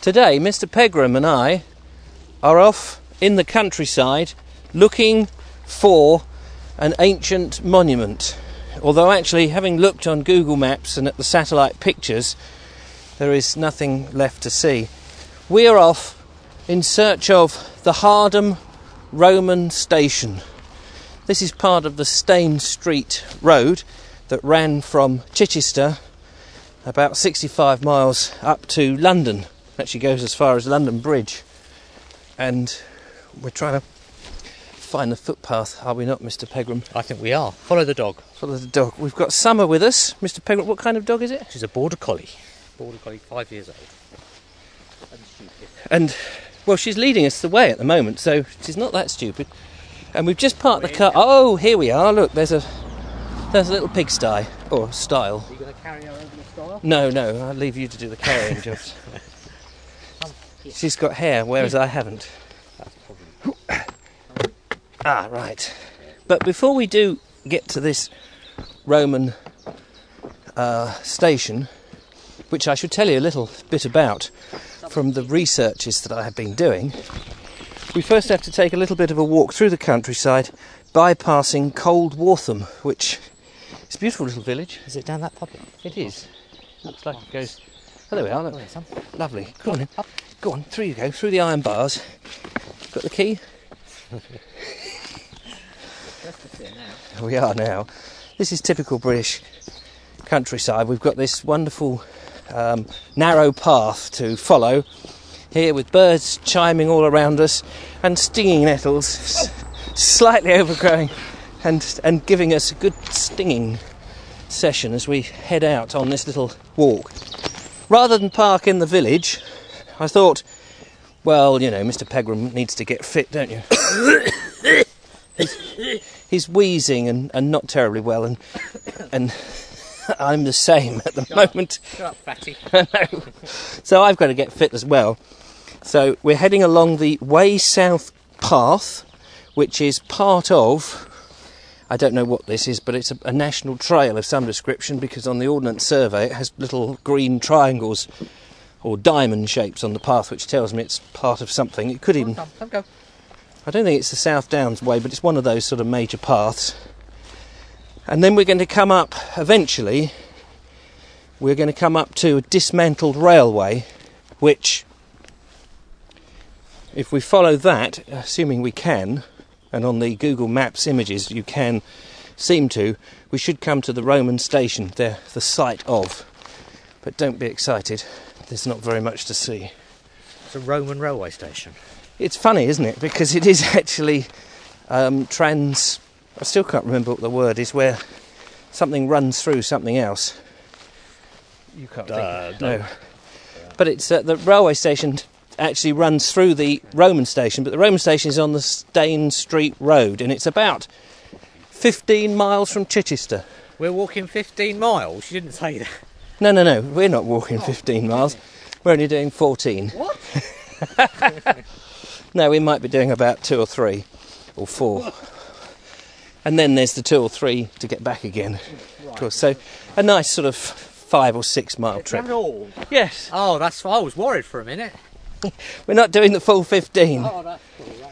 Today, Mr. Pegram and I are off in the countryside looking for an ancient monument. Although actually, having looked on Google Maps and at the satellite pictures, there is nothing left to see. We are off in search of the Hardham Roman Station. This is part of the Stane Street Road that ran from Chichester about 65 miles up to London. Actually goes as far as London Bridge. And we're trying to find the footpath, are we not, Mr. Pegram? I think we are. Follow the dog. Follow the dog. We've got Summer with us. Mr. Pegram, what kind of dog is it? She's a Border Collie. Border Collie, 5 years old. And, well, she's leading us the way at the moment, so she's not that stupid. And we've just parked the car. Oh, here we are. Look, there's a little pigsty, or stile. Are you going to carry her over the stile? No, I'll leave you to do the carrying jobs. She's got hair, whereas I haven't. Ah, right. But before we do get to this Roman station, which I should tell you a little bit about from the researches that I have been doing, we first have to take a little bit of a walk through the countryside, bypassing Cold Wartham, which is a beautiful little village. Is it down that pub? It is. Looks like it goes... Oh, there we are, look. Lovely. Go on in. Go on, through you go, through the iron bars. Got the key? We are now. This is typical British countryside. We've got this wonderful narrow path to follow here with birds chiming all around us and stinging nettles slightly overgrowing and giving us a good stinging session as we head out on this little walk. Rather than park in the village, I thought, well, you know, Mr. Pegram needs to get fit, don't you? He's wheezing and not terribly well, and I'm the same at the moment. Shut up, fatty. So I've got to get fit as well. So we're heading along the Way South path, which is part of, I don't know what this is, but it's a national trail of some description, because on the Ordnance Survey it has little green triangles or diamond shapes on the path, which tells me it's part of something. It could even... Go. I don't think it's the South Downs Way, but it's one of those sort of major paths. And then we're going to come up, eventually, we're going to come up to a dismantled railway, which, if we follow that, assuming we can, and on the Google Maps images you can seem to, we should come to the Roman station, the site of. But don't be excited, there's not very much to see. It's a Roman railway station. It's funny, isn't it? Because it is actually I still can't remember what the word is, where something runs through something else. You can't think. No. But it's the railway station actually runs through the Roman station, but the Roman station is on the Stane Street Road, and it's about 15 miles from Chichester. We're walking 15 miles? You didn't say that. No, we're not walking 15 miles. We're only doing 14. What? No, we might be doing about 2 or 3 or 4. And then there's the 2 or 3 to get back again. Right. Of course, so a nice sort of 5 or 6 mile trip. Is that all? Yes. Oh, that's... I was worried for a minute. We're not doing the full 15. Oh, that's cool.